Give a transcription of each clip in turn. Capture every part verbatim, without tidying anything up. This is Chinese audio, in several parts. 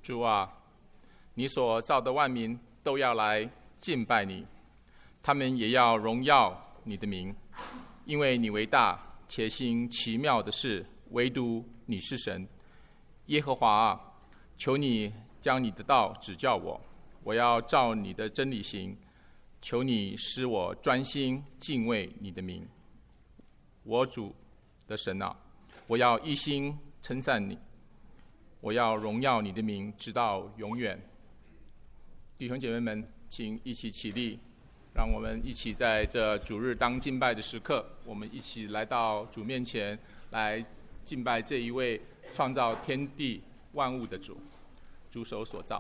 主啊，你所造的万民都要来敬拜你，他们也要荣耀你的名，因为你为大，且行奇妙的事，唯独你是神。耶和华啊，求你将你的道指教我，我要照你的真理行。求你使我专心敬畏你的名。我主的神啊，我要一心称赞你，我要荣耀你的名直到永远。弟兄姐妹们，请一起起立，让我们一起在这主日当敬拜的时刻，我们一起来到主面前来敬拜这一位创造天地万物的主，主手所造。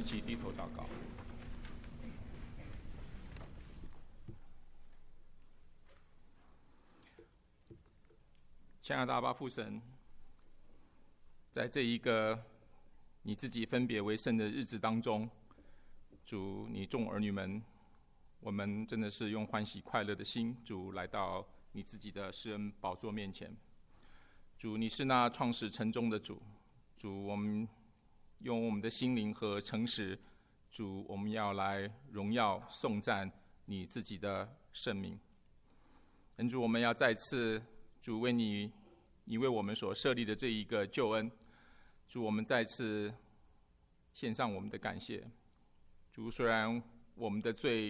起低头祷告。亲爱的阿爸父神，在这一个你自己分别为圣的日子当中，主，你众儿女们，我们真的是用欢喜快乐的心，主来到你自己的施恩宝座面前。主，你是那创始成终的主，主，我们用我们的心灵和诚实，主，我们要来荣耀颂赞你自己的圣名。恩主，我们要再次主为你你为我们所设立的这一个救恩，主，我们再次献上我们的感谢。主，虽然我们的罪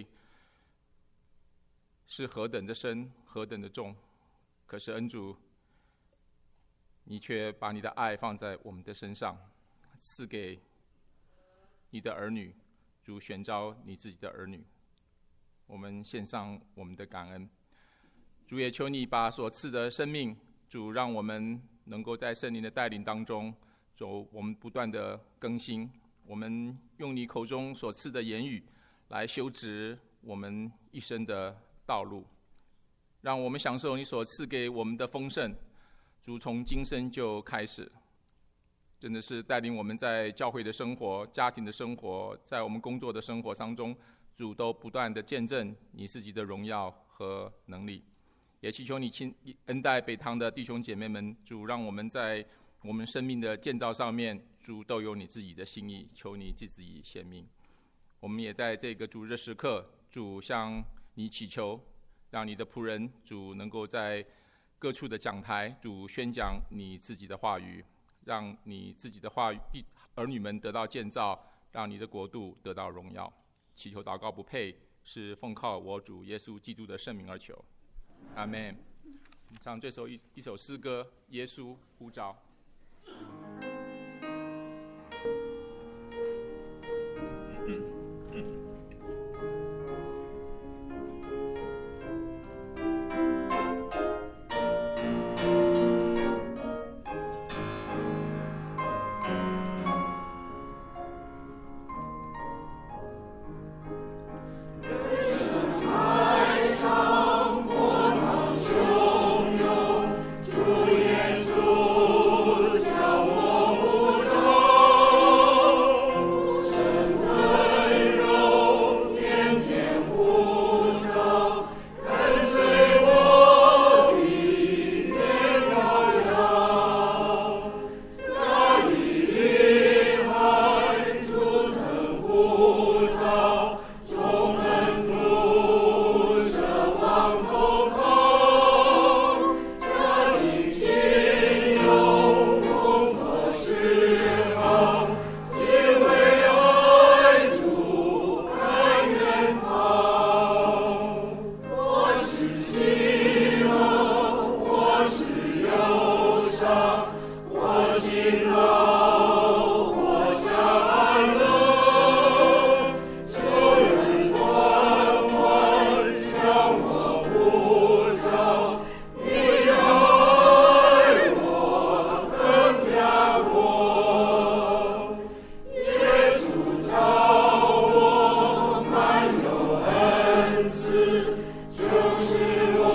是何等的深，何等的重，可是恩主，你却把你的爱放在我们的身上，赐给你的儿女，主，选召你自己的儿女，我们献上我们的感恩。主，也求你把所赐的生命，主，让我们能够在圣灵的带领当中，主，我们不断的更新，我们用你口中所赐的言语来修直我们一生的道路，让我们享受你所赐给我们的丰盛。主，从今生就开始，真的是带领我们在教会的生活、家庭的生活，在我们工作的生活当中，主都不断的见证你自己的荣耀和能力。也祈求你亲恩待北堂的弟兄姐妹们，主，让我们在我们生命的建造上面，主都有你自己的心意，求你自己显明。我们也在这个主日时刻，主向你祈求，让你的仆人主能够在各处的讲台，主宣讲你自己的话语，让你自己的话语儿女们得到建造，让你的国度得到荣耀。祈求祷告不配，是奉靠我主耶稣基督的圣名而求。阿们。我们唱这首 一, 一首诗歌《耶稣呼召》。 就是我。